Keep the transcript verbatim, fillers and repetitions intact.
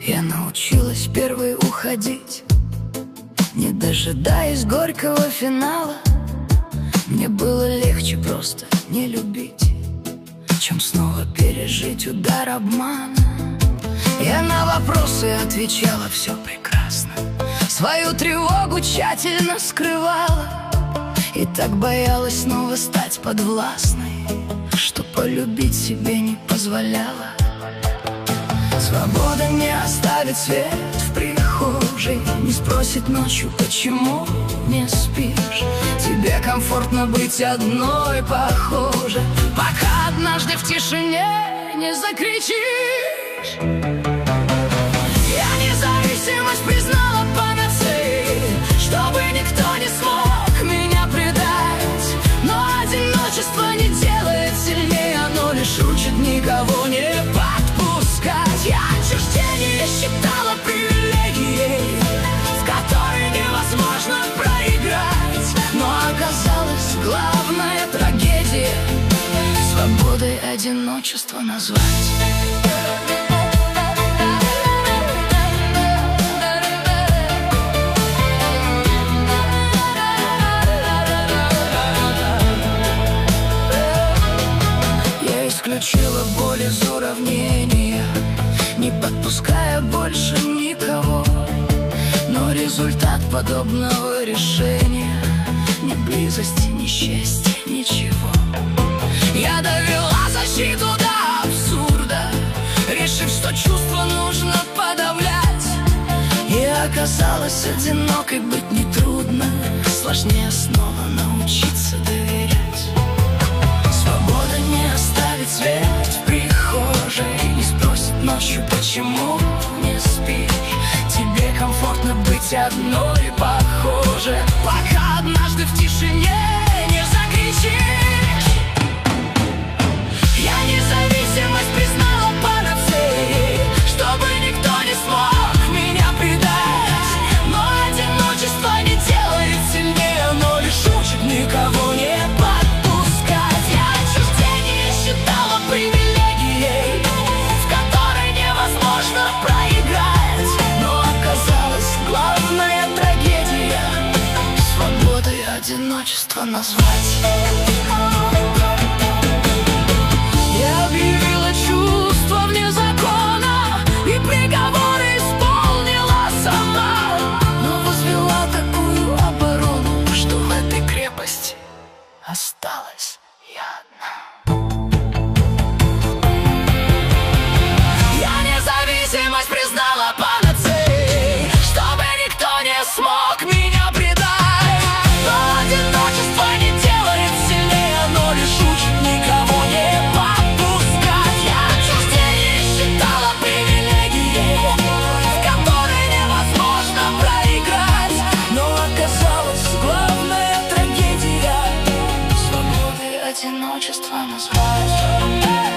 Я научилась первой уходить, не дожидаясь горького финала. Мне было легче просто не любить, чем снова пережить удар обмана. Я на вопросы отвечала все прекрасно, свою тревогу тщательно скрывала, и так боялась снова стать подвластной, что полюбить себе не позволяла. Свобода не оставит свет в прихожей, не спросит ночью, почему не спишь. Тебе комфортно быть одной, похоже, пока однажды в тишине не закричишь. Я независимость признала панацеей, чтобы никто не смог меня предать. Но одиночество не делает сильнее, оно лишь учит никого не подпускать. Я отчуждение считала привилегией, в которой невозможно проиграть. Но оказалось, главная трагедия свободой одиночество назвать. Я исключила боль из уравнения, не подпуская больше никого. Но результат подобного решения ни близости, ни счастья, ничего. Я довела защиту до абсурда, решив, что чувства нужно подавлять. И оказалось, одинокой быть нетрудно, сложнее снова научиться доверять. Свобода не оставит свет в прихожей, не спросит ночью, почему не спишь. Тебе комфортно быть одной, похоже, пока однажды в тишине не закричишь. Я независимость признала панацеей, чтобы никто не смог меня предать. Но одиночество не делает сильнее, оно лишь учит никого не подпускать. Я отчуждение считала привилегией, в которой невозможно проиграть. Но оказалось, главная трагедия свободой одиночество назвать. Я объявила чувства вне закона и приговоры исполнила сама, но возвела такую оборону, что в этой крепости осталась я одна. Я независимость признала панацеей, чтобы никто не смог меня предать. Но одиночество не делает сильнее, оно лишь учит никого не подпускать. Я отчуждение считала привилегией, в которой невозможно проиграть. Но оказалось, главная трагедия свободой одиночество назвать.